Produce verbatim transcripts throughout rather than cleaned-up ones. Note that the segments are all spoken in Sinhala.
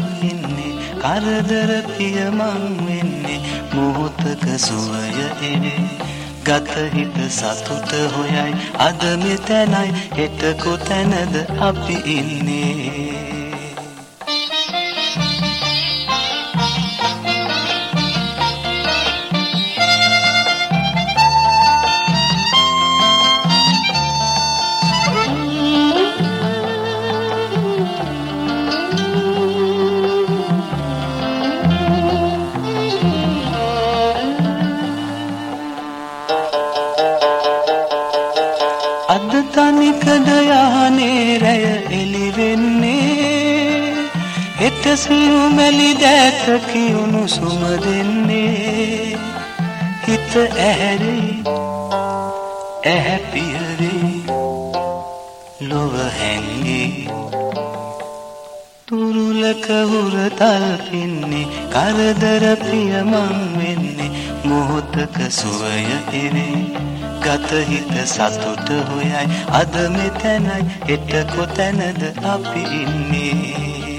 ඉන්නේ කරදර පිය මං වෙන්නේ මොහොතක සුවය එවේ ගත හිත සතුට හොයයි අද මෙතනයි හෙට කොතැනද අපි ඉන්නේ අද තනිකඩ යහනේ රැය එළි වෙන්නේ හෙට සියුමැලි දැක කියුණු සුම දෙන්නේ හිත ඇහැරේ ඇහැ පියරේ ලොව හැංගේ තුරුලක හුරතල් පින්නේ කරදර පිය මං වෙන්නේ මොහොතක සුවය එවේ ගත හිත සතුට හොයයි අද මෙතනයි හෙට කොතැනද අපි ඉන්නේ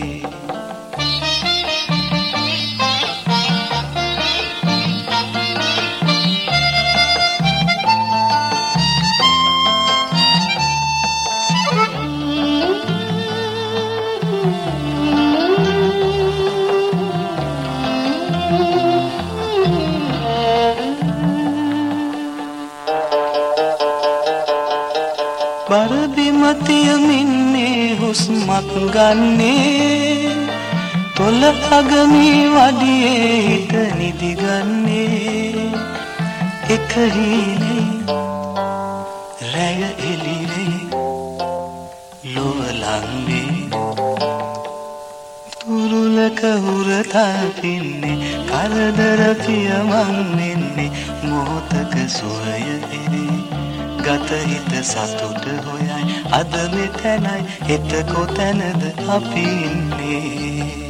බරබිමතියමින්නේ හුස්මක් ගන්නේ තොල අගමී වඩියේ හිත නිදිගන්නේ එක හීනේ රැය එළිවේ ලොව ලංවේ තුරුලක හුරතල් පින්නේ කරදර පිය මං වෙන්නේ මොහොතක සුවය එවේ ගත හිත සතුට හොයයි අද මෙතනයි හෙට කොතැනද අපි ඉන්නේ